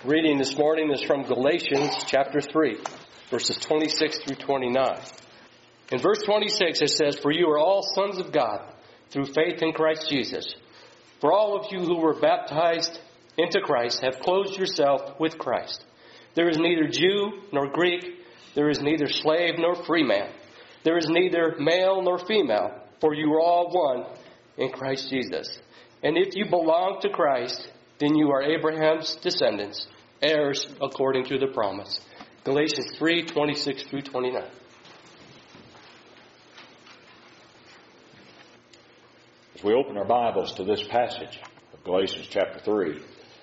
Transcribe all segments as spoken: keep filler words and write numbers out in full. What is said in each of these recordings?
Reading this morning is from Galatians chapter three, verses twenty-six through twenty-nine. In verse twenty-six it says, "For you are all sons of God through faith in Christ Jesus. For all of you who were baptized into Christ have clothed yourself with Christ. There is neither Jew nor Greek, there is neither slave nor free man. There is neither male nor female, for you are all one in Christ Jesus. And if you belong to Christ, then you are Abraham's descendants, heirs according to the promise." Galatians three, twenty-six through twenty-nine. As we open our Bibles to this passage of Galatians chapter three,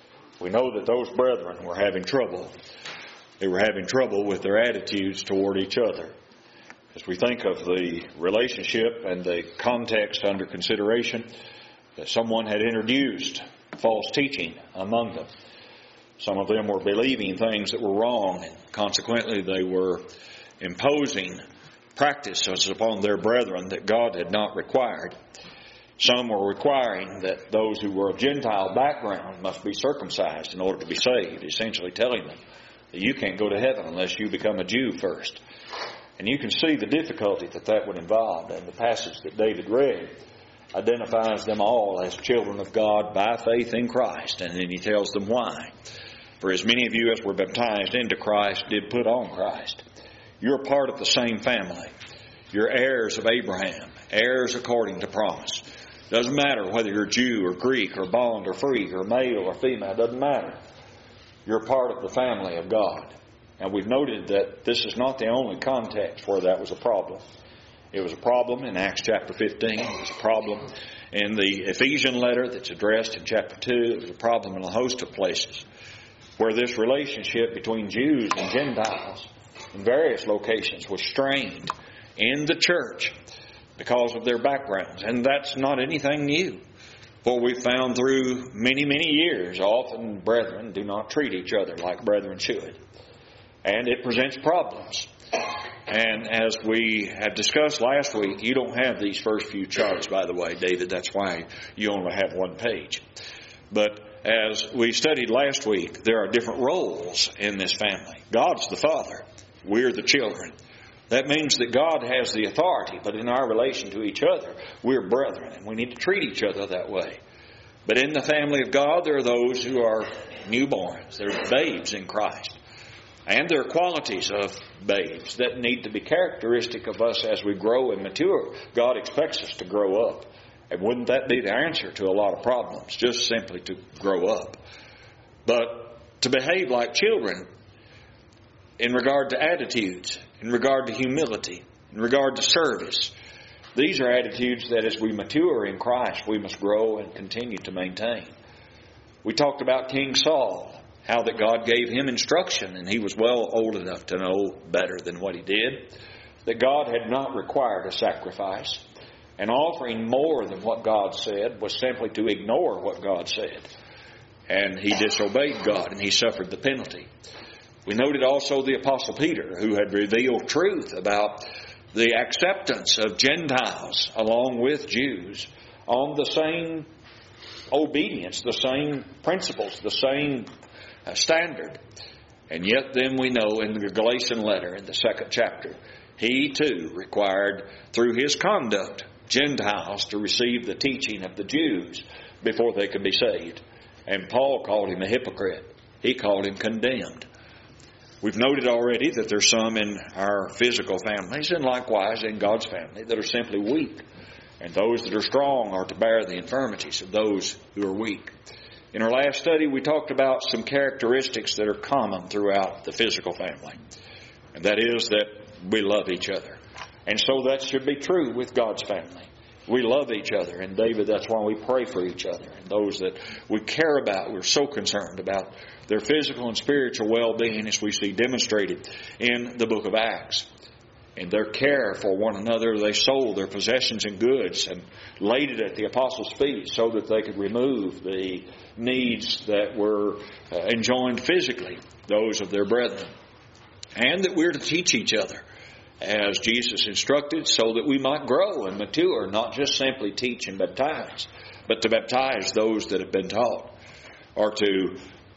we know that those brethren were having trouble. They were having trouble with their attitudes toward each other. As we think of the relationship and the context under consideration, that someone had introduced false teaching among them. Some of them were believing things that were wrong, and consequently they were imposing practices upon their brethren that God had not required. Some were requiring that those who were of Gentile background must be circumcised in order to be saved, essentially telling them that you can't go to heaven unless you become a Jew first. And you can see the difficulty that that would involve. And the passage that David read identifies them all as children of God by faith in Christ. And then he tells them why. "For as many of you as were baptized into Christ did put on Christ." You're part of the same family. You're heirs of Abraham, heirs according to promise. Doesn't matter whether you're Jew or Greek or bond or free or male or female. Doesn't matter. You're part of the family of God. And we've noted that this is not the only context where that was a problem. It was a problem in Acts chapter fifteen. It was a problem in the Ephesian letter that's addressed in chapter two. It was a problem in a host of places where this relationship between Jews and Gentiles in various locations was strained in the church because of their backgrounds. And that's not anything new. What we've found through many, many years, often brethren do not treat each other like brethren should. And it presents problems. And as we have discussed last week, you don't have these first few charts, by the way, David. That's why you only have one page. But as we studied last week, there are different roles in this family. God's the father. We're the children. That means that God has the authority, but in our relation to each other, we're brethren, and we need to treat each other that way. But in the family of God, there are those who are newborns. They're babes in Christ. And there are qualities of babes that need to be characteristic of us as we grow and mature. God expects us to grow up. And wouldn't that be the answer to a lot of problems? Just simply to grow up. But to behave like children in regard to attitudes, in regard to humility, in regard to service. These are attitudes that as we mature in Christ, we must grow and continue to maintain. We talked about King Saul. How that God gave him instruction, and he was well old enough to know better than what he did. That God had not required a sacrifice. And offering more than what God said was simply to ignore what God said. And he disobeyed God, and he suffered the penalty. We noted also the Apostle Peter, who had revealed truth about the acceptance of Gentiles along with Jews on the same obedience, the same principles, the same standard. And yet then we know in the Galatian letter in the second chapter, he too required through his conduct Gentiles to receive the teaching of the Jews before they could be saved. And Paul called him a hypocrite. He called him condemned. We've noted already that there's some in our physical families and likewise in God's family that are simply weak. And those that are strong are to bear the infirmities of those who are weak. In our last study, we talked about some characteristics that are common throughout the physical family. And that is that we love each other. And so that should be true with God's family. We love each other. And David, that's why we pray for each other. And those that we care about, we're so concerned about their physical and spiritual well-being as we see demonstrated in the book of Acts. In their care for one another, they sold their possessions and goods and laid it at the apostles' feet so that they could remove the needs that were uh, enjoined physically, those of their brethren. And that we're to teach each other as Jesus instructed so that we might grow and mature, not just simply teach and baptize, but to baptize those that have been taught, or to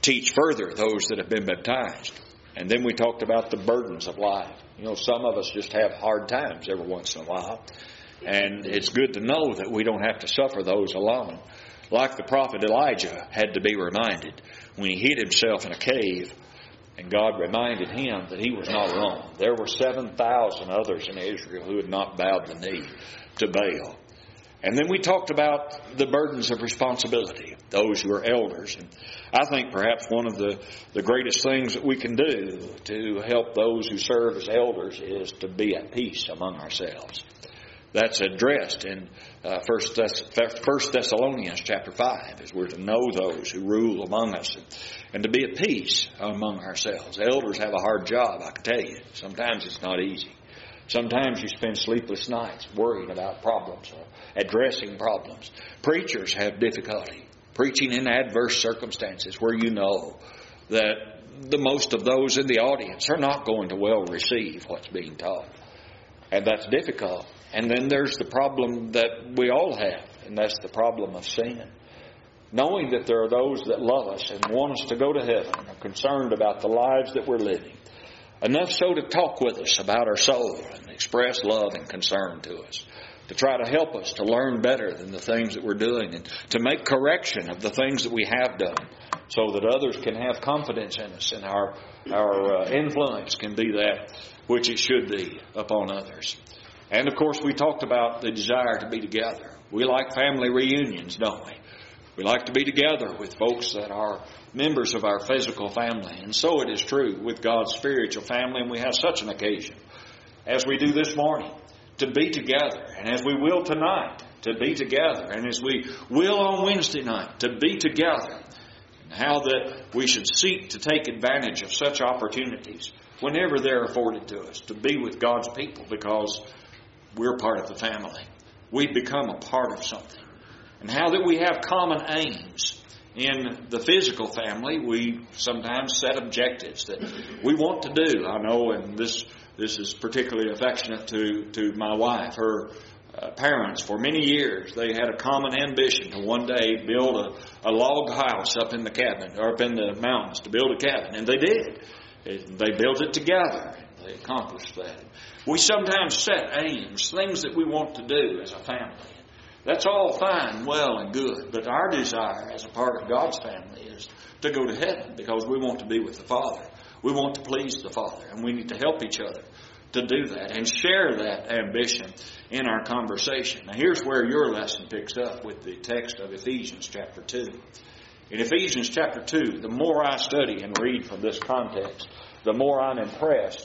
teach further those that have been baptized. And then we talked about the burdens of life. You know, some of us just have hard times every once in a while. And it's good to know that we don't have to suffer those alone. Like the prophet Elijah had to be reminded when he hid himself in a cave, and God reminded him that he was not alone. There were seven thousand others in Israel who had not bowed the knee to Baal. And then we talked about the burdens of responsibility, those who are elders. And I think perhaps one of the, the greatest things that we can do to help those who serve as elders is to be at peace among ourselves. That's addressed in uh, First Thessalonians chapter five, as we're to know those who rule among us and, and to be at peace among ourselves. Elders have a hard job, I can tell you. Sometimes it's not easy. Sometimes you spend sleepless nights worrying about problems or addressing problems. Preachers have difficulty preaching in adverse circumstances where you know that the most of those in the audience are not going to well receive what's being taught. And that's difficult. And then there's the problem that we all have, and that's the problem of sin. Knowing that there are those that love us and want us to go to heaven, are concerned about the lives that we're living, enough so to talk with us about our soul and express love and concern to us, to try to help us to learn better than the things that we're doing and to make correction of the things that we have done so that others can have confidence in us and our, our uh, influence can be that which it should be upon others. And of course we talked about the desire to be together. We like family reunions, don't we? We like to be together with folks that are members of our physical family. And so it is true with God's spiritual family, and we have such an occasion, as we do this morning, to be together. And as we will tonight, to be together. And as we will on Wednesday night, to be together. And how that we should seek to take advantage of such opportunities whenever they're afforded to us, to be with God's people, because we're part of the family. We've become a part of something. And how that we have common aims. In the physical family, we sometimes set objectives that we want to do. I know, and this this is particularly affectionate to, to my wife. Her uh, parents, for many years, they had a common ambition to one day build a, a log house up in the cabin, or up in the mountains, to build a cabin. And they did. They built it together. They accomplished that. We sometimes set aims, things that we want to do as a family. That's all fine, well, and good. But our desire as a part of God's family is to go to heaven because we want to be with the Father. We want to please the Father. And we need to help each other to do that and share that ambition in our conversation. Now here's where your lesson picks up with the text of Ephesians chapter two. In Ephesians chapter two, the more I study and read from this context, the more I'm impressed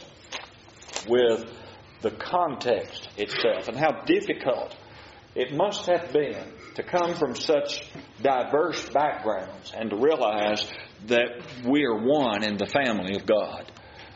with the context itself and how difficult it must have been to come from such diverse backgrounds and to realize that we are one in the family of God.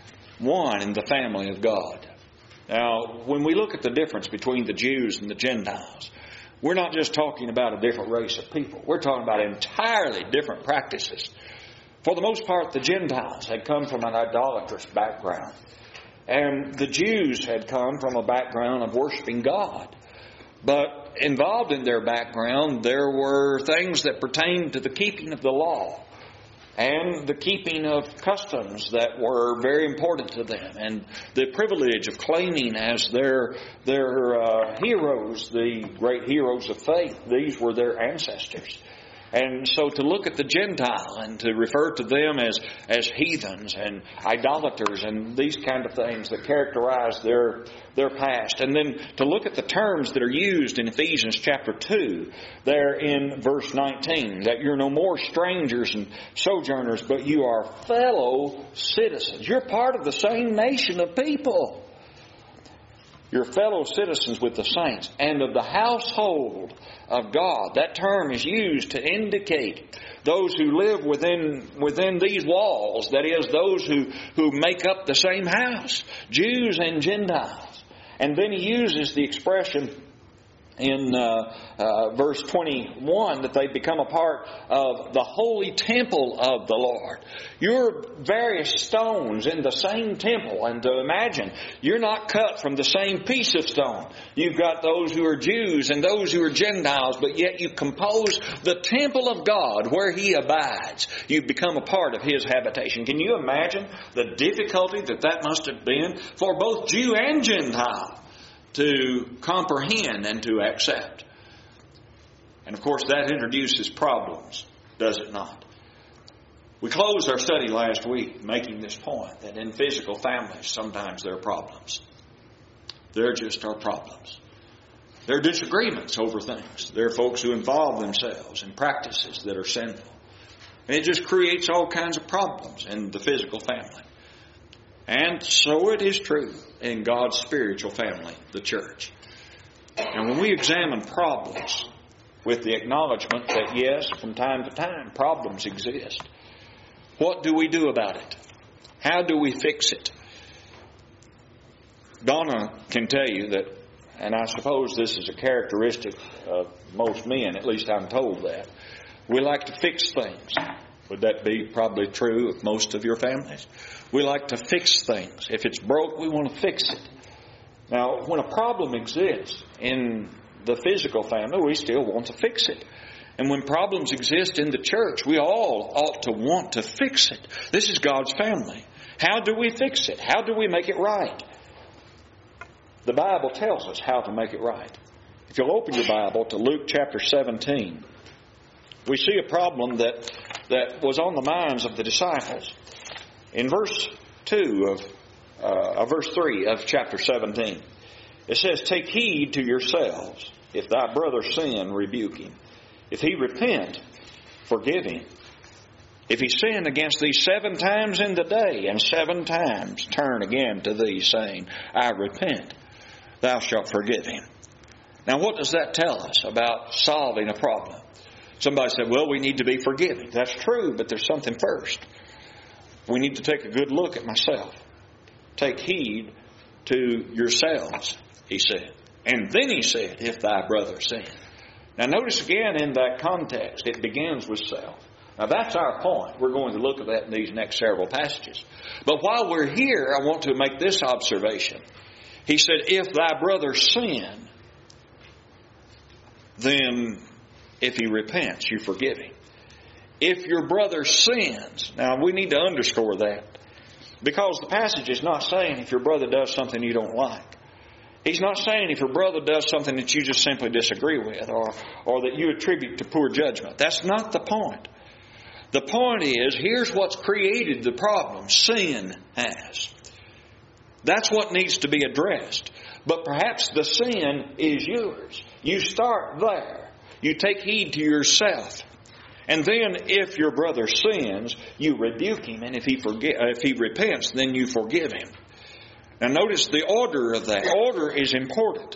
One in the family of God. Now, when we look at the difference between the Jews and the Gentiles, we're not just talking about a different race of people. We're talking about entirely different practices. For the most part, the Gentiles had come from an idolatrous background. And the Jews had come from a background of worshiping God. But involved in their background, there were things that pertained to the keeping of the law and the keeping of customs that were very important to them, and the privilege of claiming as their their uh, heroes, the great heroes of faith. These were their ancestors. And so to look at the Gentile and to refer to them as, as heathens and idolaters and these kind of things that characterize their, their past. And then to look at the terms that are used in Ephesians chapter two, there in verse nineteen, that you're no more strangers and sojourners, but you are fellow citizens. You're part of the same nation of people. You're fellow citizens with the saints and of the household of God. That term is used to indicate those who live within within these walls. That is, those who, who make up the same house, Jews and Gentiles. And then he uses the expression in uh, uh, verse twenty-one that they become a part of the holy temple of the Lord. You're various stones in the same temple. And to imagine, you're not cut from the same piece of stone. You've got those who are Jews and those who are Gentiles, but yet you compose the temple of God where He abides. You've become a part of His habitation. Can you imagine the difficulty that that must have been for both Jew and Gentile to comprehend and to accept? And of course that introduces problems, does it not? We closed our study last week making this point that in physical families sometimes there are problems. There just are problems. There are disagreements over things. There are folks who involve themselves in practices that are sinful. And it just creates all kinds of problems in the physical family. And so it is true in God's spiritual family, the church. And when we examine problems with the acknowledgement that yes, from time to time, problems exist, what do we do about it? How do we fix it? Donna can tell you that, and I suppose this is a characteristic of most men, at least I'm told that, we like to fix things. Would that be probably true of most of your families? We like to fix things. If it's broke, we want to fix it. Now, when a problem exists in the physical family, we still want to fix it. And when problems exist in the church, we all ought to want to fix it. This is God's family. How do we fix it? How do we make it right? The Bible tells us how to make it right. If you'll open your Bible to Luke chapter seventeen, we see a problem that, that was on the minds of the disciples. In verse two of uh, verse three of chapter seventeen, it says, "Take heed to yourselves. If thy brother sin, rebuke him. If he repent, forgive him. If he sin against thee seven times in the day, and seven times turn again to thee, saying, I repent, thou shalt forgive him." Now, what does that tell us about solving a problem? Somebody said, well, we need to be forgiving. That's true, but there's something first. We need to take a good look at myself. Take heed to yourselves, he said. And then he said, if thy brother sin. Now notice again in that context, it begins with self. Now that's our point. We're going to look at that in these next several passages. But while we're here, I want to make this observation. He said, if thy brother sin, then if he repents, you forgive him. If your brother sins, now we need to underscore that, because the passage is not saying if your brother does something you don't like. He's not saying if your brother does something that you just simply disagree with or, or that you attribute to poor judgment. That's not the point. The point is, here's what's created the problem. Sin has. That's what needs to be addressed. But perhaps the sin is yours. You start there. You take heed to yourself. And then if your brother sins, you rebuke him. And if he forget, if he repents, then you forgive him. Now notice the order of that. Order is important.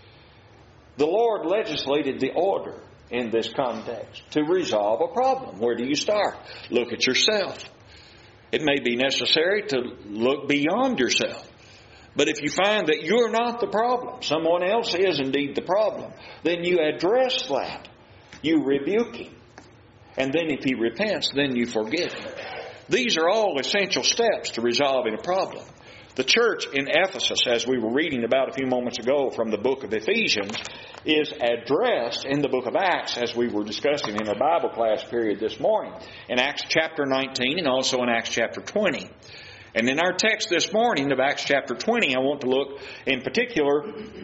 The Lord legislated the order in this context to resolve a problem. Where do you start? Look at yourself. It may be necessary to look beyond yourself. But if you find that you're not the problem, someone else is indeed the problem, then you address that. You rebuke him. And then if he repents, then you forgive him. These are all essential steps to resolving a problem. The church in Ephesus, as we were reading about a few moments ago from the book of Ephesians, is addressed in the book of Acts, as we were discussing in our Bible class period this morning, in Acts chapter nineteen and also in Acts chapter twenty. And in our text this morning of Acts chapter twenty, I want to look in particular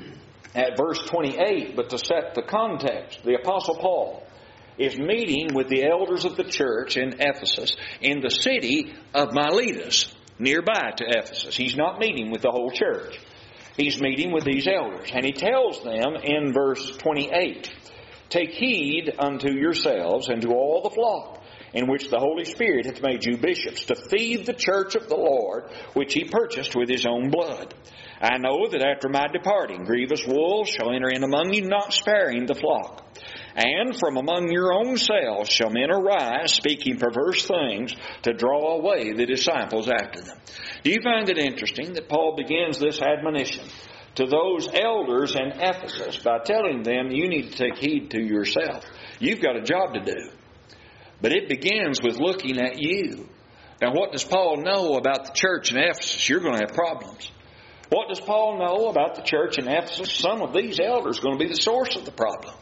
at verse twenty-eight, but to set the context. The Apostle Paul is meeting with the elders of the church in Ephesus in the city of Miletus, nearby to Ephesus. He's not meeting with the whole church. He's meeting with these elders. And he tells them in verse twenty-eight, "Take heed unto yourselves and to all the flock, in which the Holy Spirit hath made you bishops, to feed the church of the Lord, which he purchased with his own blood. I know that after my departing, grievous wolves shall enter in among you, not sparing the flock. And from among your own selves shall men arise, speaking perverse things, to draw away the disciples after them." Do you find it interesting that Paul begins this admonition to those elders in Ephesus by telling them you need to take heed to yourself. You've got a job to do. But it begins with looking at you. Now, what does Paul know about the church in Ephesus? You're going to have problems. What does Paul know about the church in Ephesus? Some of these elders are going to be the source of the problem.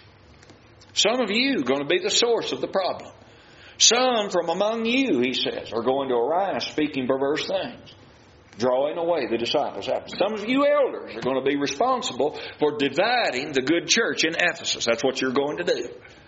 Some of you are going to be the source of the problem. Some from among you, he says, are going to arise speaking perverse things, drawing away the disciples after. Some of you elders are going to be responsible for dividing the good church in Ephesus. That's what you're going to do.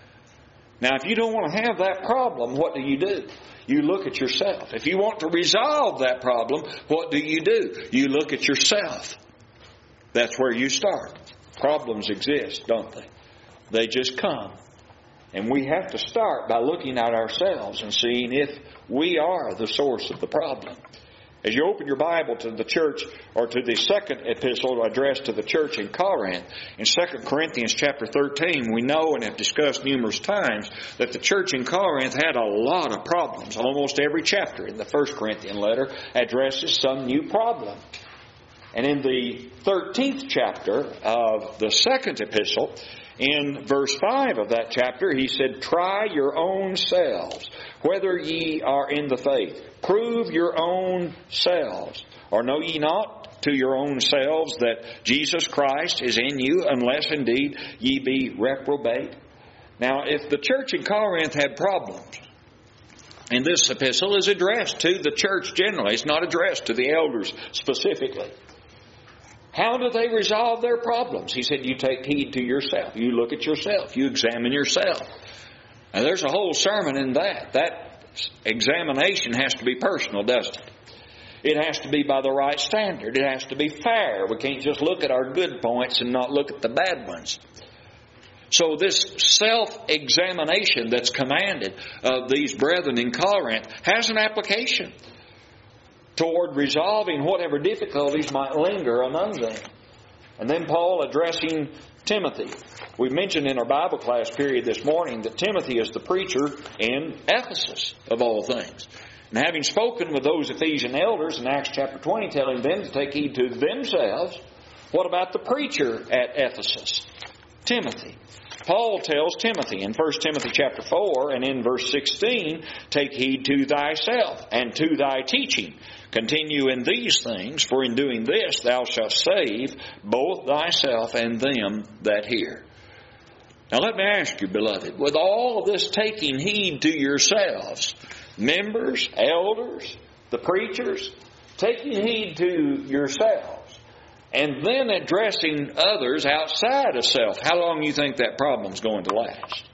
Now, if you don't want to have that problem, what do you do? You look at yourself. If you want to resolve that problem, what do you do? You look at yourself. That's where you start. Problems exist, don't they? They just come. And we have to start by looking at ourselves and seeing if we are the source of the problem. As you open your Bible to the church, or to the second epistle addressed to the church in Corinth, in Second Corinthians chapter thirteen, we know and have discussed numerous times that the church in Corinth had a lot of problems. Almost every chapter in the First Corinthian letter addresses some new problem. And in the thirteenth chapter of the second epistle, in verse five of that chapter, he said, "Try your own selves, whether ye are in the faith. Prove your own selves. Or know ye not to your own selves that Jesus Christ is in you, unless indeed ye be reprobate?" Now, if the church in Corinth had problems, and this epistle is addressed to the church generally, it's not addressed to the elders specifically. How do they resolve their problems? He said, you take heed to yourself. You look at yourself. You examine yourself. Now, there's a whole sermon in that. That examination has to be personal, doesn't it? It has to be by the right standard. It has to be fair. We can't just look at our good points and not look at the bad ones. So this self-examination that's commanded of these brethren in Corinth has an application toward resolving whatever difficulties might linger among them. And then Paul addressing Timothy. We mentioned in our Bible class period this morning that Timothy is the preacher in Ephesus, of all things. And having spoken with those Ephesian elders in Acts chapter twenty, telling them to take heed to themselves, what about the preacher at Ephesus? Timothy. Paul tells Timothy in First Timothy chapter four and in verse sixteen, "Take heed to thyself and to thy teaching. Continue in these things, for in doing this thou shalt save both thyself and them that hear." Now let me ask you, beloved, with all of this taking heed to yourselves, members, elders, the preachers, taking heed to yourselves, and then addressing others outside of self, how long do you think that problem's going to last?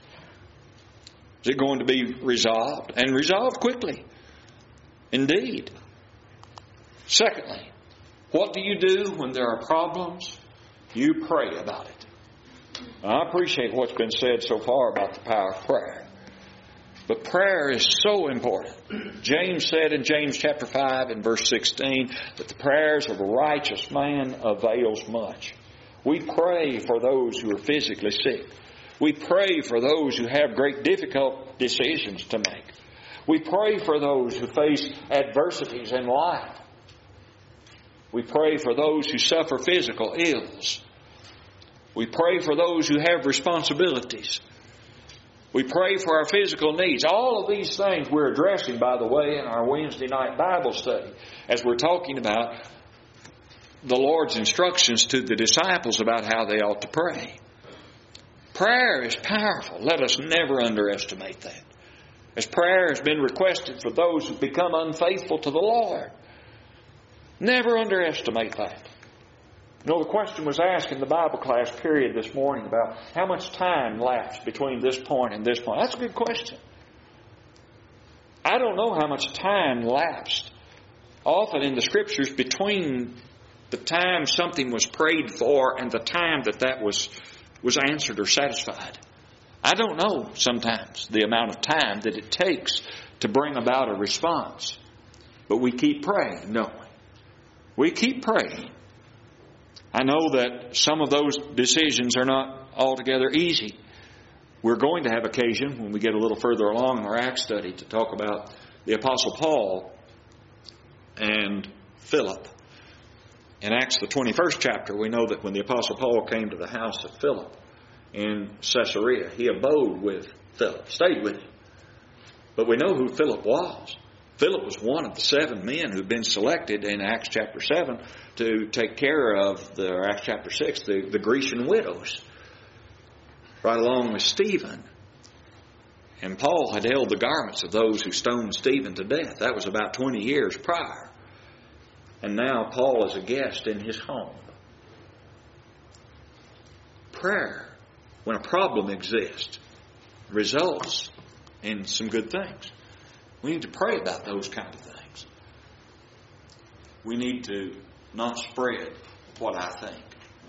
Is it going to be resolved? And resolved quickly. Indeed. Secondly, what do you do when there are problems? You pray about it. Now, I appreciate what's been said so far about the power of prayer. But prayer is so important. James said in James chapter five and verse sixteen that the prayers of a righteous man avails much. We pray for those who are physically sick. We pray for those who have great difficult decisions to make. We pray for those who face adversities in life. We pray for those who suffer physical ills. We pray for those who have responsibilities. We pray for our physical needs. All of these things we're addressing, by the way, in our Wednesday night Bible study, as we're talking about the Lord's instructions to the disciples about how they ought to pray. Prayer is powerful. Let us never underestimate that. As prayer has been requested for those who become unfaithful to the Lord, never underestimate that. You know, the question was asked in the Bible class period this morning about how much time lapsed between this point and this point. That's a good question. I don't know how much time lapsed often in the Scriptures between the time something was prayed for and the time that that was, was answered or satisfied. I don't know sometimes the amount of time that it takes to bring about a response. But we keep praying, don't we? We keep praying. I know that some of those decisions are not altogether easy. We're going to have occasion when we get a little further along in our Acts study to talk about the Apostle Paul and Philip. In Acts the twenty-first chapter, we know that when the Apostle Paul came to the house of Philip in Caesarea, he abode with Philip, stayed with him. But we know who Philip was. Philip was one of the seven men who'd been selected in Acts chapter seven to take care of, the, or Acts chapter six, the, the Grecian widows, right along with Stephen. And Paul had held the garments of those who stoned Stephen to death. That was about twenty years prior. And now Paul is a guest in his home. Prayer, when a problem exists, results in some good things. We need to pray about those kind of things. We need to not spread what I think.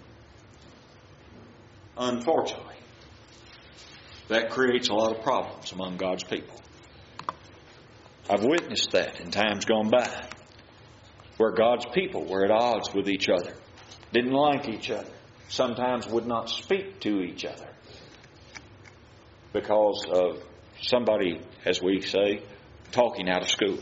Unfortunately, that creates a lot of problems among God's people. I've witnessed that in times gone by, where God's people were at odds with each other, didn't like each other, sometimes would not speak to each other because of somebody, as we say, talking out of school.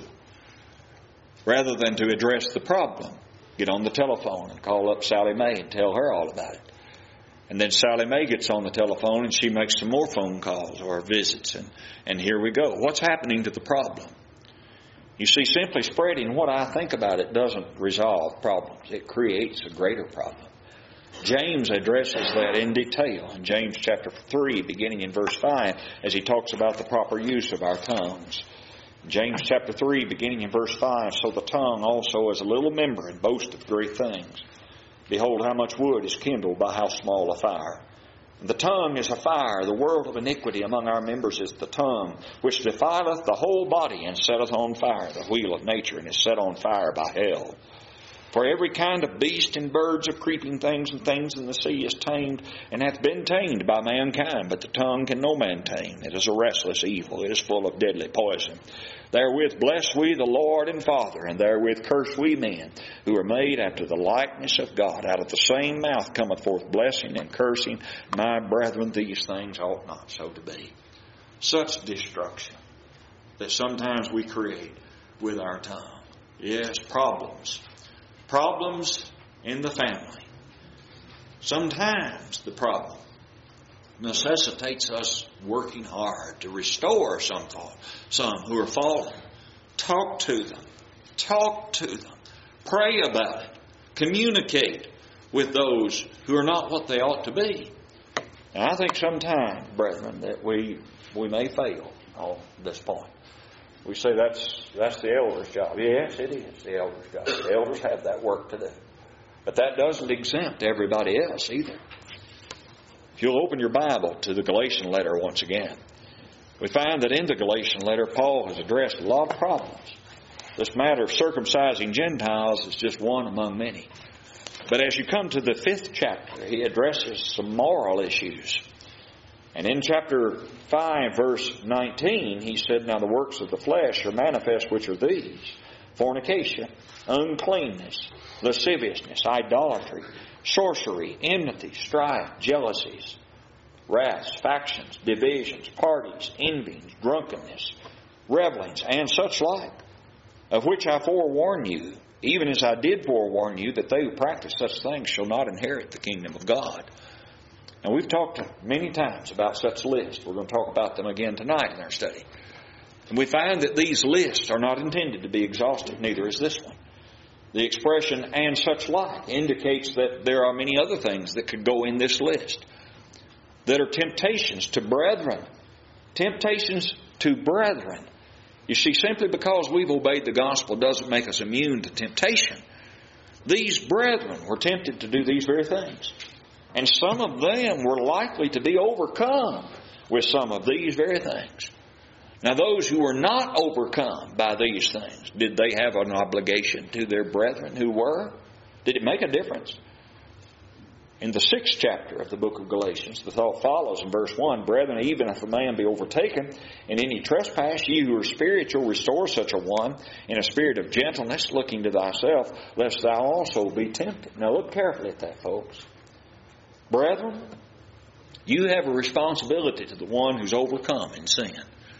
Rather than to address the problem, get on the telephone and call up Sally Mae and tell her all about it. And then Sally Mae gets on the telephone and she makes some more phone calls or visits, and, and here we go. What's happening to the problem? You see, simply spreading what I think about it doesn't resolve problems. It creates a greater problem. James addresses that in detail in James chapter three, beginning in verse five, as he talks about the proper use of our tongues. James chapter three, beginning in verse five, so the tongue also is a little member and boasteth great things. Behold, how much wood is kindled by how small a fire. The tongue is a fire, the world of iniquity among our members is the tongue, which defileth the whole body and setteth on fire the wheel of nature, and is set on fire by hell. For every kind of beast and birds of creeping things and things in the sea is tamed, and hath been tamed by mankind, but the tongue can no man tame. It is a restless evil, it is full of deadly poison. Therewith bless we the Lord and Father, and therewith curse we men, who are made after the likeness of God. Out of the same mouth cometh forth blessing and cursing. My brethren, these things ought not so to be. Such destruction that sometimes we create with our tongue. Yes, problems. Problems in the family. Sometimes the problem necessitates us working hard to restore some thought, some who are fallen. Talk to them. Talk to them. Pray about it. Communicate with those who are not what they ought to be. And I think sometimes, brethren, that we we may fail on this point. We say that's that's the elder's job. Yes, it is the elder's job. The elders have that work to do. But that doesn't exempt everybody else either. If you'll open your Bible to the Galatian letter once again, we find that in the Galatian letter, Paul has addressed a lot of problems. This matter of circumcising Gentiles is just one among many. But as you come to the fifth chapter, he addresses some moral issues. And in chapter five, verse nineteen, he said, Now the works of the flesh are manifest, which are these: fornication, uncleanness, lasciviousness, idolatry, sorcery, enmity, strife, jealousies, wraths, factions, divisions, parties, envyings, drunkenness, revelings, and such like, of which I forewarn you, even as I did forewarn you, that they who practice such things shall not inherit the kingdom of God. Now, we've talked many times about such lists. We're going to talk about them again tonight in our study. And we find that these lists are not intended to be exhaustive, neither is this one. The expression, and such like, indicates that there are many other things that could go in this list that are temptations to brethren. Temptations to brethren. You see, simply because we've obeyed the gospel doesn't make us immune to temptation. These brethren were tempted to do these very things. And some of them were likely to be overcome with some of these very things. Now, those who were not overcome by these things, did they have an obligation to their brethren who were? Did it make a difference? In the sixth chapter of the book of Galatians, the thought follows in verse one, Brethren, even if a man be overtaken in any trespass, ye who are spiritual, restore such a one in a spirit of gentleness, looking to thyself, lest thou also be tempted. Now, look carefully at that, folks. Brethren, you have a responsibility to the one who's overcome in sin.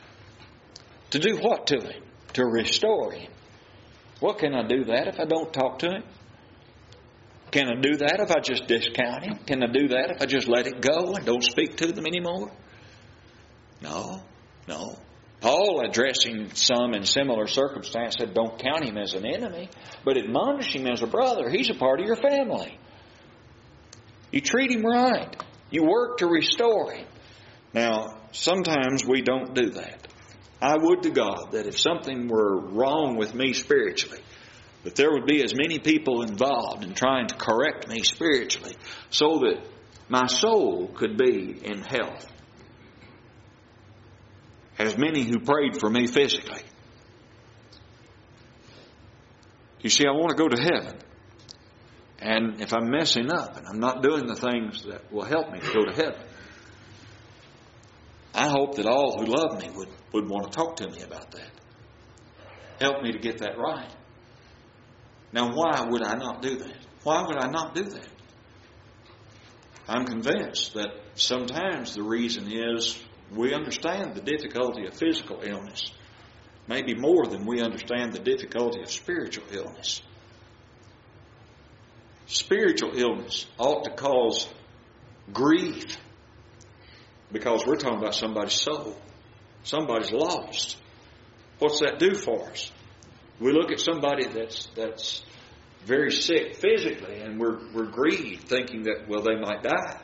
To do what to him? To restore him. What can I do that if I don't talk to him? Can I do that if I just discount him? Can I do that if I just let it go and don't speak to them anymore? No, no. Paul, addressing some in similar circumstance, said don't count him as an enemy, but admonish him as a brother. He's a part of your family. You treat him right. You work to restore him. Now, sometimes we don't do that. I would to God that if something were wrong with me spiritually, that there would be as many people involved in trying to correct me spiritually so that my soul could be in health. As many who prayed for me physically. You see, I want to go to heaven. And if I'm messing up and I'm not doing the things that will help me to go to heaven, I hope that all who love me would, would want to talk to me about that. Help me to get that right. Now, why would I not do that? Why would I not do that? I'm convinced that sometimes the reason is we understand the difficulty of physical illness, maybe more than we understand the difficulty of spiritual illness. Spiritual illness ought to cause grief because we're talking about somebody's soul. Somebody's lost. What's that do for us? We look at somebody that's that's very sick physically and we're we're grieved thinking that, well, they might die.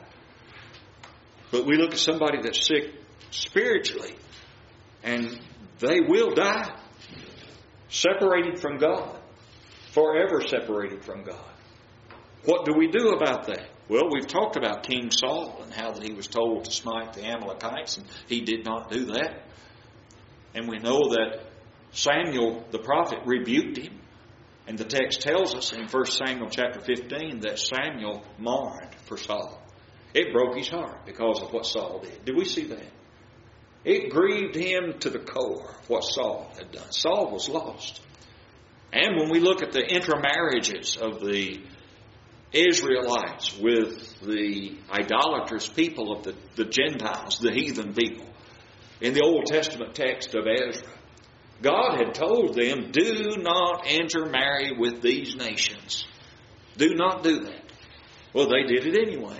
But we look at somebody that's sick spiritually and they will die. Separated from God. Forever separated from God. What do we do about that? Well, we've talked about King Saul and how that he was told to smite the Amalekites and he did not do that. And we know that Samuel the prophet rebuked him. And the text tells us in First Samuel chapter fifteen that Samuel mourned for Saul. It broke his heart because of what Saul did. Did we see that? It grieved him to the core what Saul had done. Saul was lost. And when we look at the intermarriages of the Israelites with the idolatrous people of the, the Gentiles, the heathen people, in the Old Testament text of Ezra, God had told them, do not intermarry with these nations. Do not do that. Well, they did it anyway.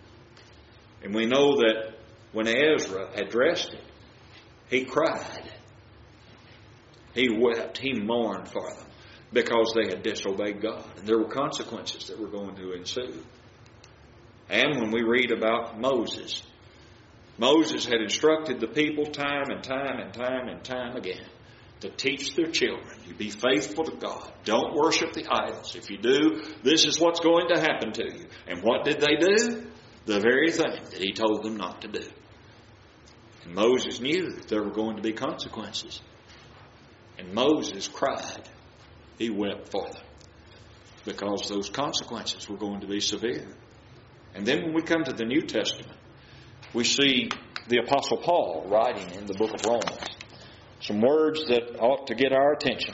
And we know that when Ezra addressed it, he cried. He wept. He mourned for them because they had disobeyed God. And there were consequences that were going to ensue. And when we read about Moses, Moses had instructed the people time and time and time and time again to teach their children. You be faithful to God. Don't worship the idols. If you do, this is what's going to happen to you. And what did they do? The very thing that he told them not to do. And Moses knew that there were going to be consequences. And Moses cried. He wept for them. Because those consequences were going to be severe. And then when we come to the New Testament, we see the Apostle Paul writing in the book of Romans. Some words that ought to get our attention.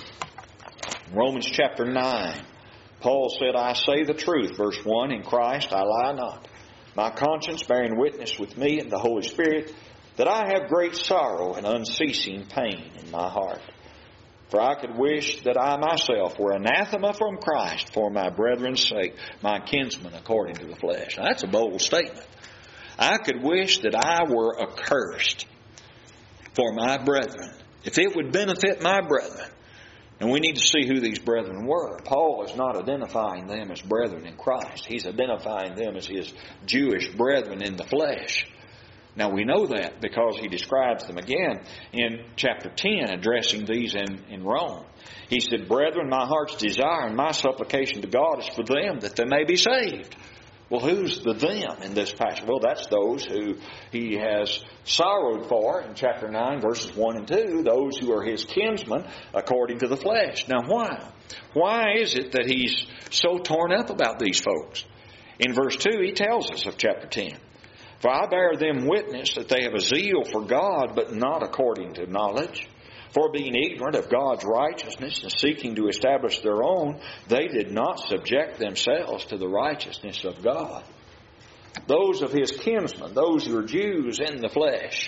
Romans chapter nine. Paul said, I say the truth, verse one, in Christ I lie not. My conscience bearing witness with me and the Holy Spirit, that I have great sorrow and unceasing pain in my heart. For I could wish that I myself were anathema from Christ for my brethren's sake, my kinsmen according to the flesh. Now, that's a bold statement. I could wish that I were accursed for my brethren, if it would benefit my brethren. And we need to see who these brethren were. Paul is not identifying them as brethren in Christ. He's identifying them as his Jewish brethren in the flesh. Now we know that because he describes them again in chapter ten, addressing these in, in Rome. He said, Brethren, my heart's desire and my supplication to God is for them, that they may be saved. Well, who's the them in this passage? Well, that's those who he has sorrowed for in chapter nine, verses one and two, those who are his kinsmen according to the flesh. Now, why? Why is it that he's so torn up about these folks? In verse two, he tells us of chapter ten, For I bear them witness that they have a zeal for God, but not according to knowledge. For being ignorant of God's righteousness and seeking to establish their own, they did not subject themselves to the righteousness of God. Those of his kinsmen, those who are Jews in the flesh,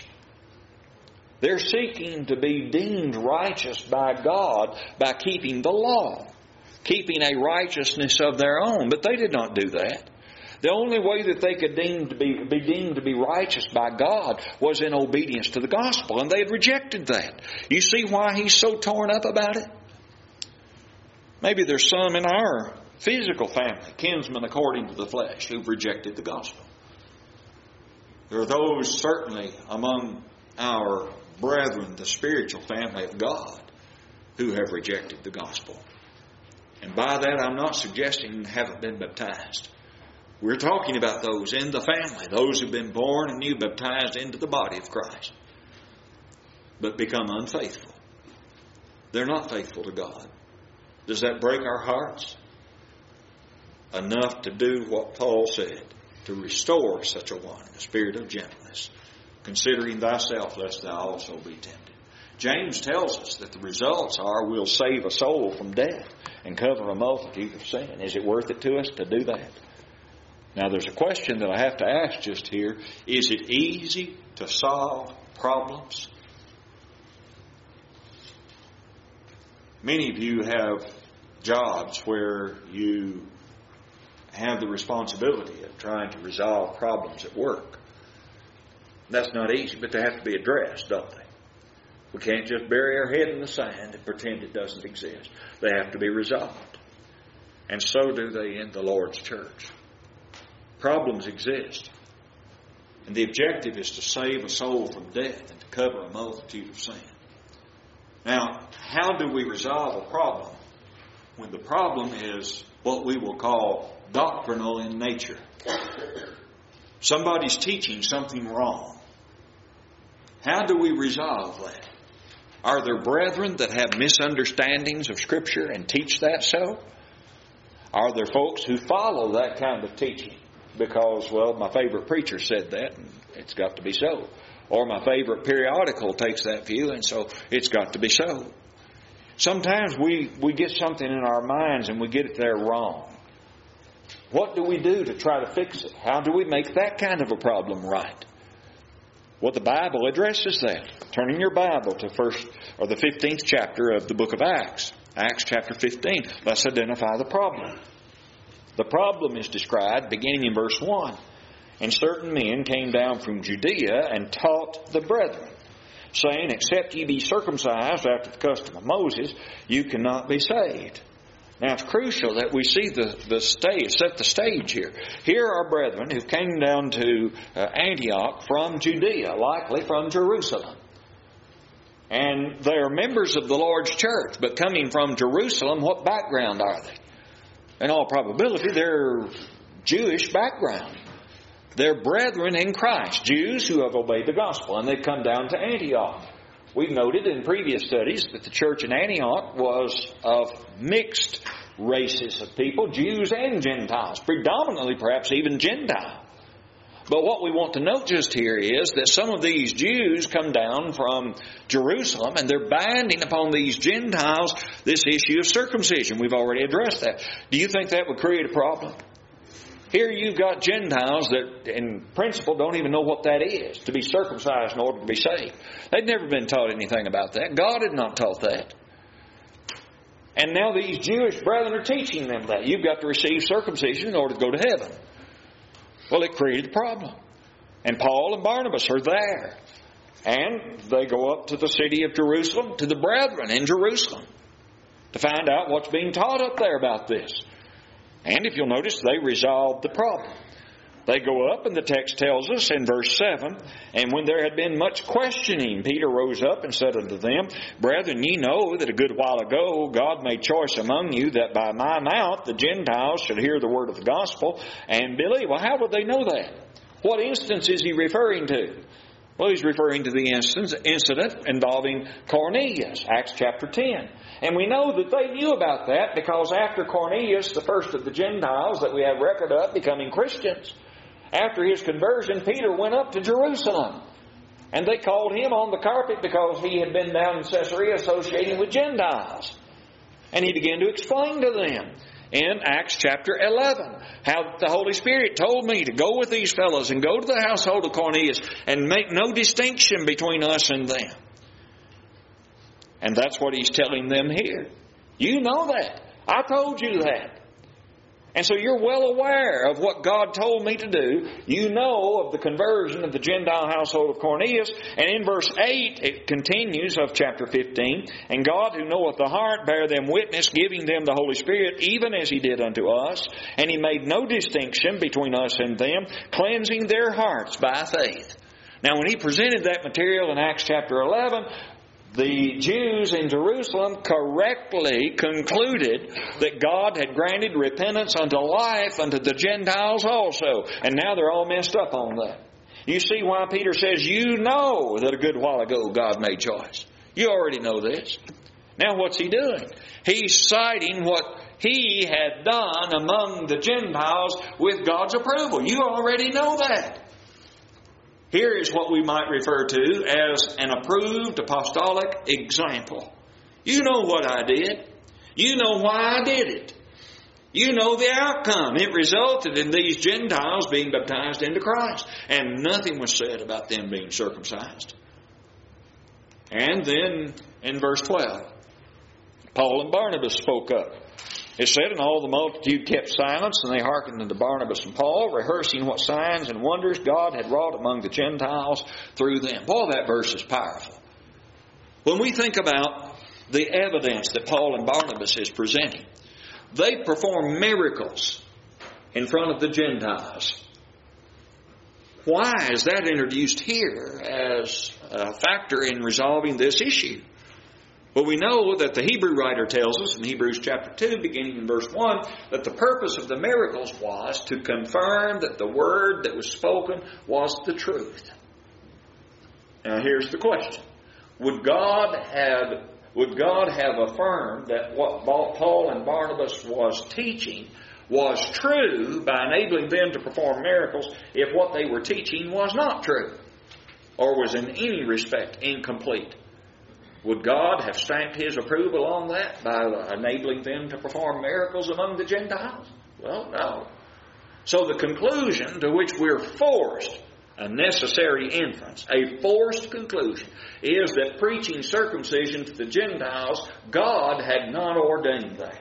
they're seeking to be deemed righteous by God by keeping the law. keeping a righteousness of their own. But they did not do that. The only way that they could deem to be, be deemed to be righteous by God was in obedience to the gospel, and they had rejected that. You see why he's so torn up about it? Maybe there's some in our physical family, kinsmen according to the flesh, who've rejected the gospel. There are those certainly among our brethren, the spiritual family of God, who have rejected the gospel. And by that I'm not suggesting they haven't been baptized. We're talking about those in the family, those who've been born and new, baptized into the body of Christ, but become unfaithful. They're not faithful to God. Does that break our hearts? Enough to do what Paul said, to restore such a one in a spirit of gentleness, considering thyself lest thou also be tempted. James tells us that the results are we'll save a soul from death and cover a multitude of sin. Is it worth it to us to do that? Now there's a question that I have to ask just here. Is it easy to solve problems? Many of you have jobs where you have the responsibility of trying to resolve problems at work. That's not easy, but they have to be addressed, don't they? We can't just bury our head in the sand and pretend it doesn't exist. They have to be resolved. And so do they in the Lord's church. Problems exist. And the objective is to save a soul from death and to cover a multitude of sin. Now, how do we resolve a problem when the problem is what we will call doctrinal in nature? Somebody's teaching something wrong. How do we resolve that? Are there brethren that have misunderstandings of Scripture and teach that so? Are there folks who follow that kind of teaching because, well, my favorite preacher said that and it's got to be so? Or my favorite periodical takes that view and so it's got to be so. Sometimes we, we get something in our minds and we get it there wrong. What do we do to try to fix it? How do we make that kind of a problem right? Well, the Bible addresses that. Turn in your Bible to first or the fifteenth chapter of the book of Acts. Acts chapter fifteen. Let's identify the problem. The problem is described beginning in verse one. And certain men came down from Judea and taught the brethren, saying, except ye be circumcised after the custom of Moses, you cannot be saved. Now it's crucial that we see the, the stage, set the stage here. Here are brethren who came down to uh, Antioch from Judea, likely from Jerusalem. And they are members of the Lord's church, but coming from Jerusalem, what background are they? In all probability, they're Jewish background. They're brethren in Christ, Jews who have obeyed the gospel, and they've come down to Antioch. We've noted in previous studies that the church in Antioch was of mixed races of people, Jews and Gentiles, predominantly perhaps even Gentile. But what we want to note just here is that some of these Jews come down from Jerusalem and they're binding upon these Gentiles this issue of circumcision. We've already addressed that. Do you think that would create a problem? Here you've got Gentiles that in principle don't even know what that is, to be circumcised in order to be saved. They'd never been taught anything about that. God had not taught that. And now these Jewish brethren are teaching them that. You've got to receive circumcision in order to go to heaven. Well, it created a problem. And Paul and Barnabas are there. And they go up to the city of Jerusalem, to the brethren in Jerusalem, to find out what's being taught up there about this. And if you'll notice, they resolved the problem. They go up, and the text tells us in verse seven, and when there had been much questioning, Peter rose up and said unto them, Brethren, ye know that a good while ago God made choice among you that by my mouth the Gentiles should hear the word of the gospel and believe. Well, how would they know that? What instance is he referring to? Well, he's referring to the instance, incident involving Cornelius, Acts chapter ten. And we know that they knew about that because after Cornelius, the first of the Gentiles that we have record of becoming Christians, after his conversion, Peter went up to Jerusalem. And they called him on the carpet because he had been down in Caesarea associating with Gentiles. And he began to explain to them in Acts chapter eleven how the Holy Spirit told me to go with these fellows and go to the household of Cornelius and make no distinction between us and them. And that's what he's telling them here. You know that. I told you that. And so you're well aware of what God told me to do. You know of the conversion of the Gentile household of Cornelius. And in verse eight, it continues of chapter fifteen. And God who knoweth the heart bare them witness, giving them the Holy Spirit, even as He did unto us. And He made no distinction between us and them, cleansing their hearts by faith. Now when He presented that material in Acts chapter eleven, the Jews in Jerusalem correctly concluded that God had granted repentance unto life unto the Gentiles also. And now they're all messed up on that. You see why Peter says, you know that a good while ago God made choice. You already know this. Now what's he doing? He's citing what he had done among the Gentiles with God's approval. You already know that. Here is what we might refer to as an approved apostolic example. You know what I did. You know why I did it. You know the outcome. It resulted in these Gentiles being baptized into Christ. And nothing was said about them being circumcised. And then in verse twelve, Paul and Barnabas spoke up. It said, and all the multitude kept silence, and they hearkened unto Barnabas and Paul, rehearsing what signs and wonders God had wrought among the Gentiles through them. Boy, that verse is powerful. When we think about the evidence that Paul and Barnabas is presenting, they perform miracles in front of the Gentiles. Why is that introduced here as a factor in resolving this issue? Well, we know that the Hebrew writer tells us in Hebrews chapter two, beginning in verse one, that the purpose of the miracles was to confirm that the word that was spoken was the truth. Now here's the question. Would God have, would God have affirmed that what Paul and Barnabas was teaching was true by enabling them to perform miracles if what they were teaching was not true or was in any respect incomplete? Would God have stamped His approval on that by enabling them to perform miracles among the Gentiles? Well, no. So the conclusion to which we're forced, a necessary inference, a forced conclusion, is that preaching circumcision to the Gentiles, God had not ordained that.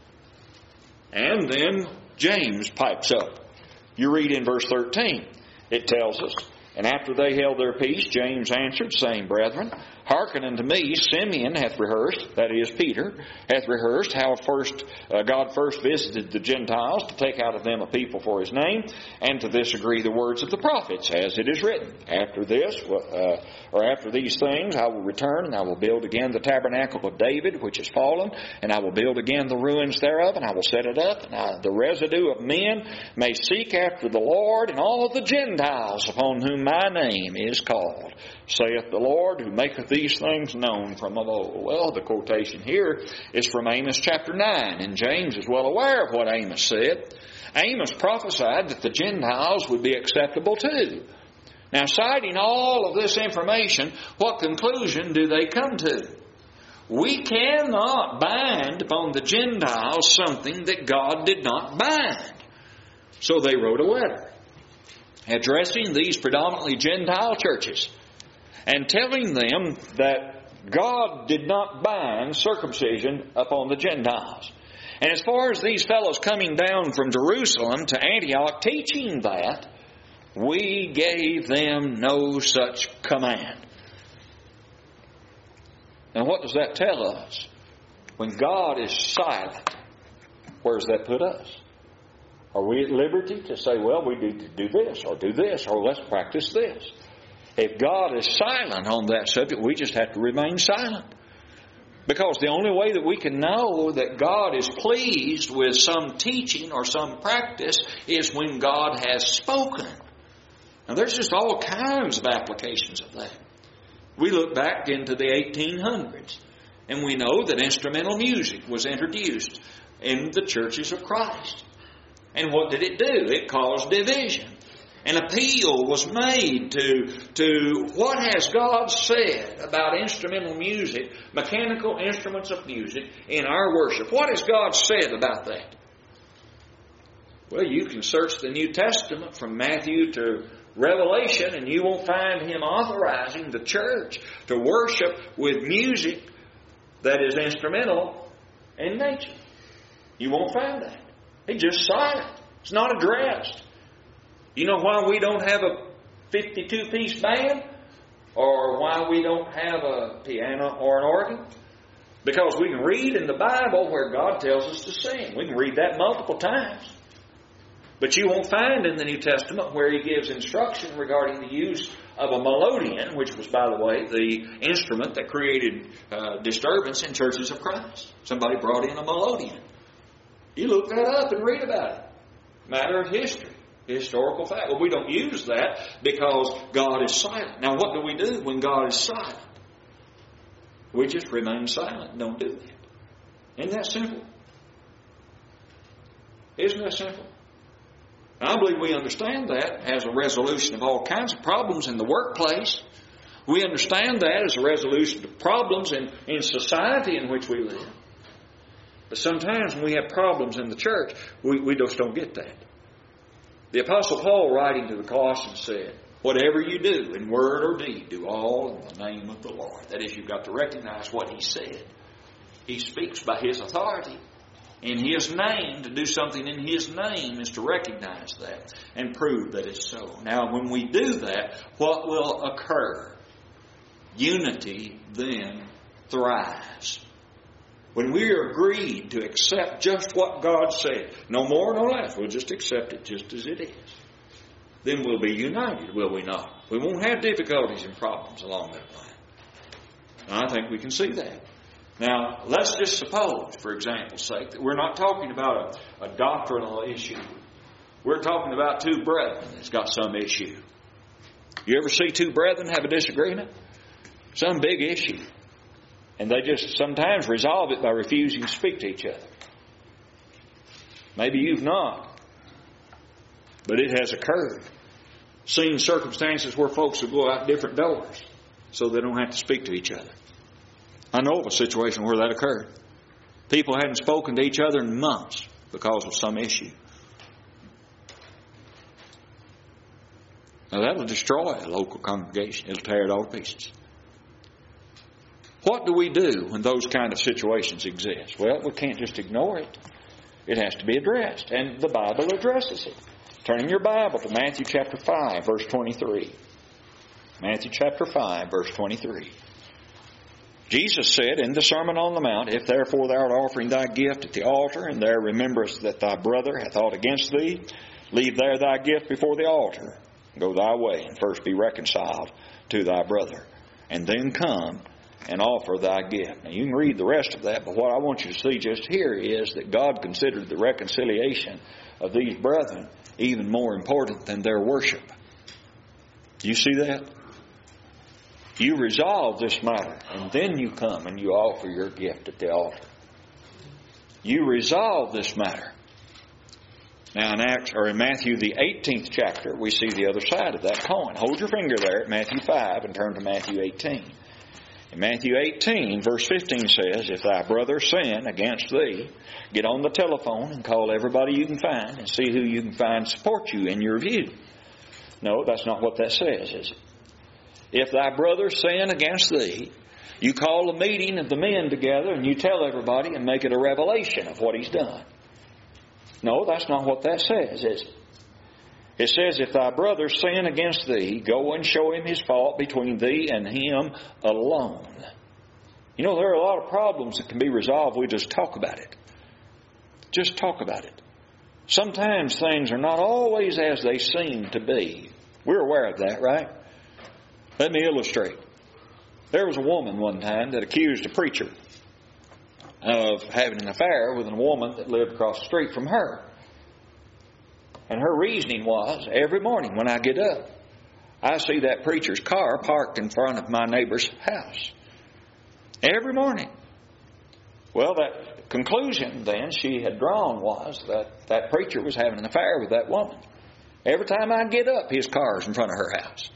And then James pipes up. You read in verse thirteen, it tells us, and after they held their peace, James answered, saying, Brethren, hearken unto me, Simeon hath rehearsed, that is Peter, hath rehearsed how first uh, God first visited the Gentiles to take out of them a people for His name, and to this agree the words of the prophets, as it is written. After this, uh, or after these things, I will return, and I will build again the tabernacle of David, which is fallen, and I will build again the ruins thereof, and I will set it up, and I, the residue of men may seek after the Lord, and all of the Gentiles upon whom my name is called, saith the Lord, who maketh these things known from of old. Well, the quotation here is from Amos chapter nine, and James is well aware of what Amos said. Amos prophesied that the Gentiles would be acceptable too. Now, citing all of this information, what conclusion do they come to? We cannot bind upon the Gentiles something that God did not bind. So they wrote a letter addressing these predominantly Gentile churches and telling them that God did not bind circumcision upon the Gentiles. And as far as these fellows coming down from Jerusalem to Antioch teaching that, we gave them no such command. Now what does that tell us? When God is silent, where does that put us? Are we at liberty to say, well, we need to do this or do this or let's practice this? If God is silent on that subject, we just have to remain silent. Because the only way that we can know that God is pleased with some teaching or some practice is when God has spoken. Now there's just all kinds of applications of that. We look back into the eighteen hundreds and we know that instrumental music was introduced in the churches of Christ. And what did it do? It caused division. An appeal was made to, to what has God said about instrumental music, mechanical instruments of music in our worship. What has God said about that? Well, you can search the New Testament from Matthew to Revelation and you won't find Him authorizing the church to worship with music that is instrumental in nature. You won't find that. It's just silent. It's not addressed. You know why we don't have a fifty-two piece band? Or why we don't have a piano or an organ? Because we can read in the Bible where God tells us to sing. We can read that multiple times. But you won't find in the New Testament where He gives instruction regarding the use of a melodeon, which was, by the way, the instrument that created uh, disturbance in churches of Christ. Somebody brought in a melodeon. You look that up and read about it. Matter of history. Historical fact. Well, we don't use that because God is silent. Now, what do we do when God is silent? We just remain silent and don't do that. Isn't that simple? Isn't that simple? I believe we understand that as a resolution of all kinds of problems in the workplace. We understand that as a resolution of problems in, in society in which we live. But sometimes when we have problems in the church, we, we just don't get that. The Apostle Paul, writing to the Colossians, said, whatever you do in word or deed, do all in the name of the Lord. That is, you've got to recognize what He said. He speaks by His authority. In His name, to do something in His name is to recognize that and prove that it's so. Now, when we do that, what will occur? Unity then thrives. When we are agreed to accept just what God said, no more, no less, we'll just accept it just as it is, then we'll be united, will we not? We won't have difficulties and problems along that line. And I think we can see that. Now, let's just suppose, for example's sake, that we're not talking about a, a doctrinal issue. We're talking about two brethren that's got some issue. You ever see two brethren have a disagreement? Some big issue. And they just sometimes resolve it by refusing to speak to each other. Maybe you've not. But it has occurred. Seen circumstances where folks will go out different doors so they don't have to speak to each other. I know of a situation where that occurred. People hadn't spoken to each other in months because of some issue. Now that'll destroy a local congregation. It'll tear it all to pieces. What do we do when those kind of situations exist? Well, we can't just ignore it. It has to be addressed. And the Bible addresses it. Turn in your Bible to Matthew chapter five, verse twenty-three. Matthew chapter five, verse twenty-three. Jesus said in the Sermon on the Mount, If therefore thou art offering thy gift at the altar, and there rememberest that thy brother hath aught against thee, leave there thy gift before the altar. Go thy way, and first be reconciled to thy brother, and then come and offer thy gift. Now you can read the rest of that, but what I want you to see just here is that God considered the reconciliation of these brethren even more important than their worship. Do you see that? You resolve this matter, and then you come and you offer your gift at the altar. You resolve this matter. Now in Acts, or in Matthew the eighteenth chapter, we see the other side of that coin. Hold your finger there at Matthew five and turn to Matthew eighteen. In Matthew eighteen, verse fifteen says, If thy brother sin against thee, get on the telephone and call everybody you can find and see who you can find to support you in your view. No, that's not what that says, is it? If thy brother sin against thee, you call a meeting of the men together and you tell everybody and make it a revelation of what he's done. No, that's not what that says, is it? It says, if thy brother sin against thee, go and show him his fault between thee and him alone. You know, there are a lot of problems that can be resolved. We just talk about it. Just talk about it. Sometimes things are not always as they seem to be. We're aware of that, right? Let me illustrate. There was a woman one time that accused a preacher of having an affair with a woman that lived across the street from her. And her reasoning was, every morning when I get up, I see that preacher's car parked in front of my neighbor's house. Every morning. Well, that conclusion then she had drawn was that that preacher was having an affair with that woman. Every time I get up, his car's in front of her house.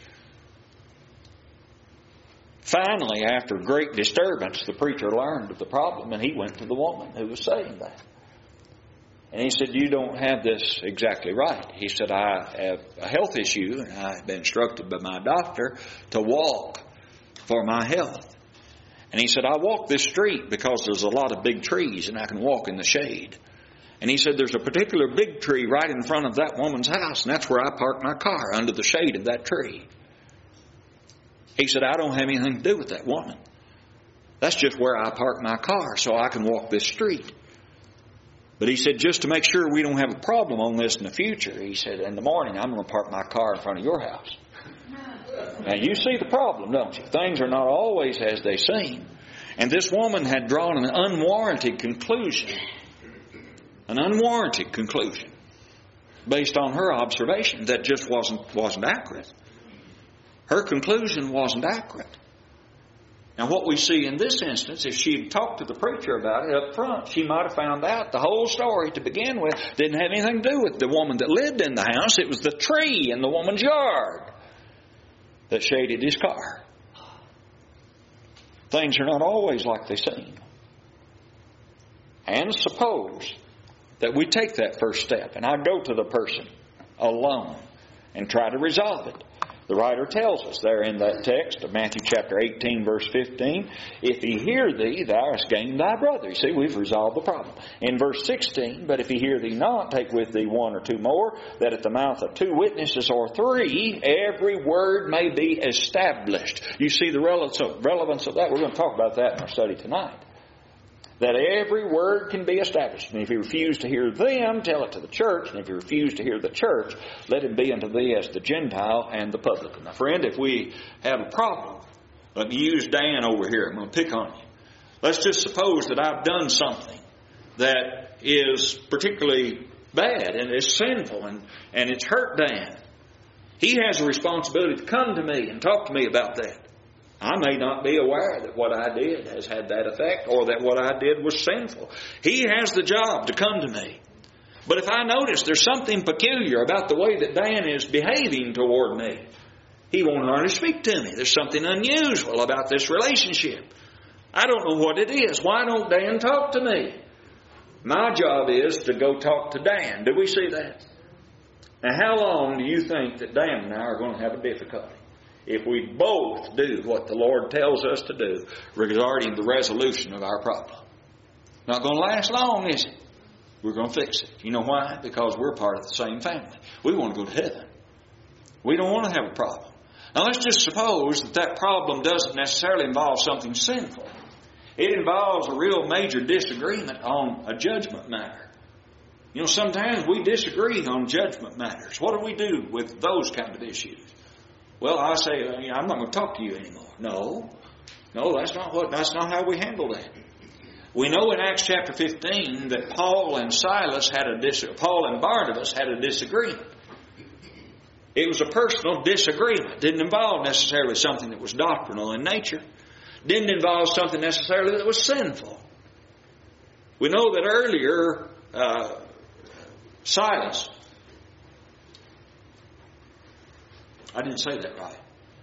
Finally, after great disturbance, the preacher learned of the problem, and he went to the woman who was saying that. And he said, you don't have this exactly right. He said, I have a health issue, and I've been instructed by my doctor to walk for my health. And he said, I walk this street because there's a lot of big trees, and I can walk in the shade. And he said, there's a particular big tree right in front of that woman's house, and that's where I park my car, under the shade of that tree. He said, I don't have anything to do with that woman. That's just where I park my car so I can walk this street. But he said, just to make sure we don't have a problem on this in the future, he said, in the morning I'm going to park my car in front of your house. Now you see the problem, don't you? Things are not always as they seem. And this woman had drawn an unwarranted conclusion. An unwarranted conclusion. Based on her observation that just wasn't, wasn't accurate. Her conclusion wasn't accurate. Now what we see in this instance, if she had talked to the preacher about it up front, she might have found out the whole story to begin with didn't have anything to do with the woman that lived in the house. It was the tree in the woman's yard that shaded his car. Things are not always like they seem. And suppose that we take that first step and I go to the person alone and try to resolve it. The writer tells us there in that text of Matthew chapter eighteen, verse fifteen, if he hear thee, thou hast gained thy brother. You see, we've resolved the problem. In verse sixteen, but if he hear thee not, take with thee one or two more, that at the mouth of two witnesses or three, every word may be established. You see the relevance of that? We're going to talk about that in our study tonight. That every word can be established. And if he refuse to hear them, tell it to the church. And if he refuse to hear the church, let him be unto thee as the Gentile and the publican. Now, friend, if we have a problem, let me use Dan over here. I'm going to pick on you. Let's just suppose that I've done something that is particularly bad and is sinful and, and it's hurt Dan. He has a responsibility to come to me and talk to me about that. I may not be aware that what I did has had that effect or that what I did was sinful. He has the job to come to me. But if I notice there's something peculiar about the way that Dan is behaving toward me, he won't learn to speak to me. There's something unusual about this relationship. I don't know what it is. Why don't Dan talk to me? My job is to go talk to Dan. Do we see that? Now, how long do you think that Dan and I are going to have a difficulty? If we both do what the Lord tells us to do regarding the resolution of our problem. Not going to last long, is it? We're going to fix it. You know why? Because we're part of the same family. We want to go to heaven. We don't want to have a problem. Now let's just suppose that that problem doesn't necessarily involve something sinful. It involves a real major disagreement on a judgment matter. You know, sometimes we disagree on judgment matters. What do we do with those kind of issues? Well, I say, I'm not going to talk to you anymore. No. No, that's not what, that's not how we handle that. We know in Acts chapter fifteen that Paul and Silas had a dis- Paul and Barnabas had a disagreement. It was a personal disagreement. Didn't involve necessarily something that was doctrinal in nature. Didn't involve something necessarily that was sinful. We know that earlier, uh, Silas, I didn't say that right.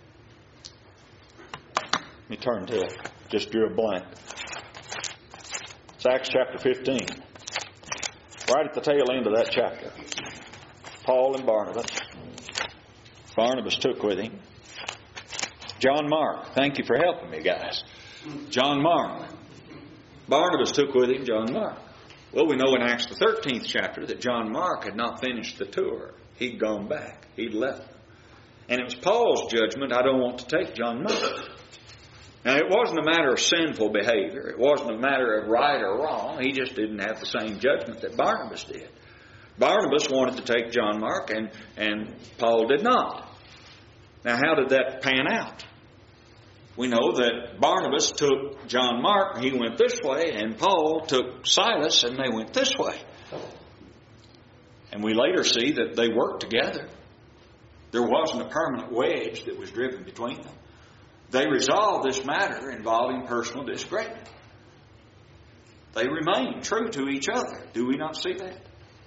Let me turn to it. Just drew a blank. It's Acts chapter fifteen. Right at the tail end of that chapter. Paul and Barnabas. Barnabas took with him John Mark. Thank you for helping me, guys. John Mark. Barnabas took with him John Mark. Well, we know in Acts the thirteenth chapter that John Mark had not finished the tour. He'd gone back. He'd left them. And it was Paul's judgment, I don't want to take John Mark. Now, it wasn't a matter of sinful behavior. It wasn't a matter of right or wrong. He just didn't have the same judgment that Barnabas did. Barnabas wanted to take John Mark, and, and Paul did not. Now, how did that pan out? We know that Barnabas took John Mark, and he went this way, and Paul took Silas, and they went this way. And we later see that they worked together. There wasn't a permanent wedge that was driven between them. They resolved this matter involving personal disagreement. They remained true to each other. Do we not see that?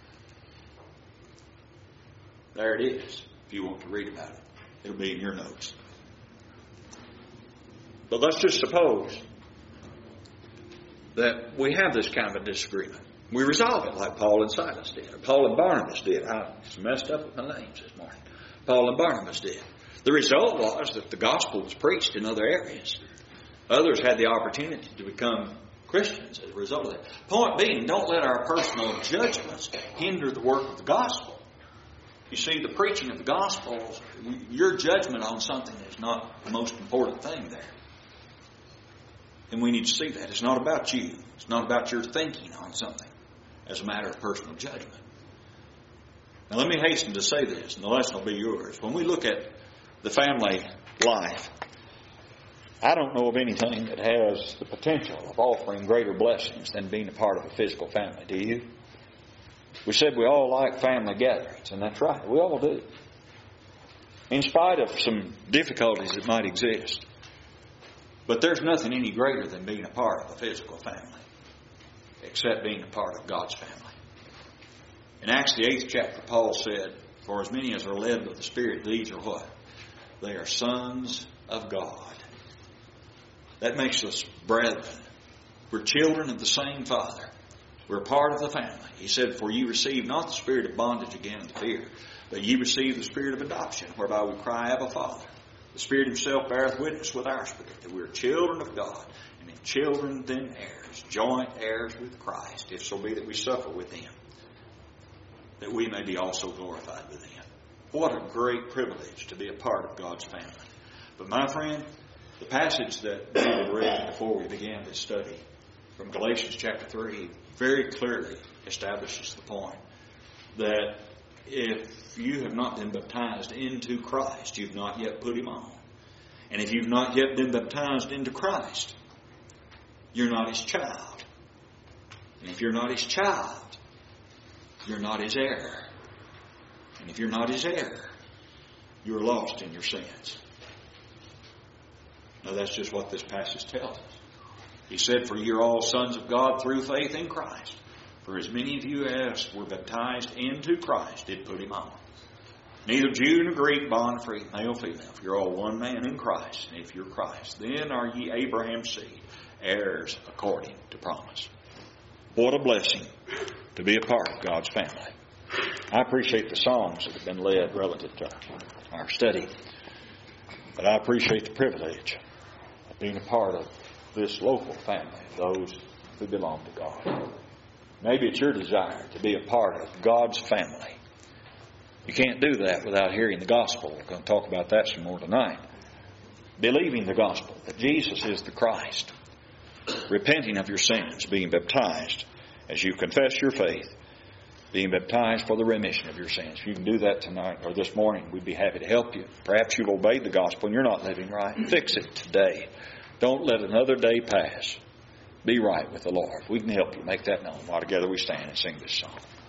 There it is, if you want to read about it. It'll be in your notes. But let's just suppose that we have this kind of a disagreement. We resolve it like Paul and Silas did, or Paul and Barnabas did. I messed up with my names this morning. Paul and Barnabas did. The result was that the gospel was preached in other areas. Others had the opportunity to become Christians as a result of that. Point being, don't let our personal judgments hinder the work of the gospel. You see, the preaching of the gospel, your judgment on something is not the most important thing there. And we need to see that. It's not about you. It's not about your thinking on something as a matter of personal judgment. Now let me hasten to say this, and the lesson will be yours. When we look at the family life, I don't know of anything that has the potential of offering greater blessings than being a part of a physical family. Do you? We said we all like family gatherings, and that's right. We all do. In spite of some difficulties that might exist. But there's nothing any greater than being a part of a physical family, except being a part of God's family. In Acts the eighth chapter, Paul said, "For as many as are led of the Spirit, these are what? They are sons of God." That makes us brethren. We're children of the same Father. We're a part of the family. He said, "For ye receive not the spirit of bondage again to fear, but ye receive the spirit of adoption, whereby we cry, Abba, Father. The Spirit Himself beareth witness with our spirit that we are children of God, and if children, then heirs, joint heirs with Christ, if so be that we suffer with Him, that we may be also glorified with Him." What a great privilege to be a part of God's family. But my friend, the passage that David read before we began this study from Galatians chapter three very clearly establishes the point that if you have not been baptized into Christ, you've not yet put Him on. And if you've not yet been baptized into Christ, you're not His child. And if you're not His child, you're not His heir. And if you're not His heir, you're lost in your sins. Now that's just what this passage tells us. He said, "For you're all sons of God through faith in Christ. For as many of you as were baptized into Christ did put Him on. Neither Jew nor Greek, bond, free, male, female. For you're all one man in Christ. And if you're Christ, then are ye Abraham's seed, heirs according to promise." What a blessing to be a part of God's family. I appreciate the songs that have been led relative to our study. But I appreciate the privilege of being a part of this local family, those who belong to God. Maybe it's your desire to be a part of God's family. You can't do that without hearing the gospel. We're going to talk about that some more tonight. Believing the gospel, that Jesus is the Christ. Repenting of your sins, being baptized as you confess your faith. Being baptized for the remission of your sins. If you can do that tonight or this morning, we'd be happy to help you. Perhaps you've obeyed the gospel and you're not living right. Fix it today. Don't let another day pass. Be right with the Lord. We can help you make that known while together we stand and sing this song.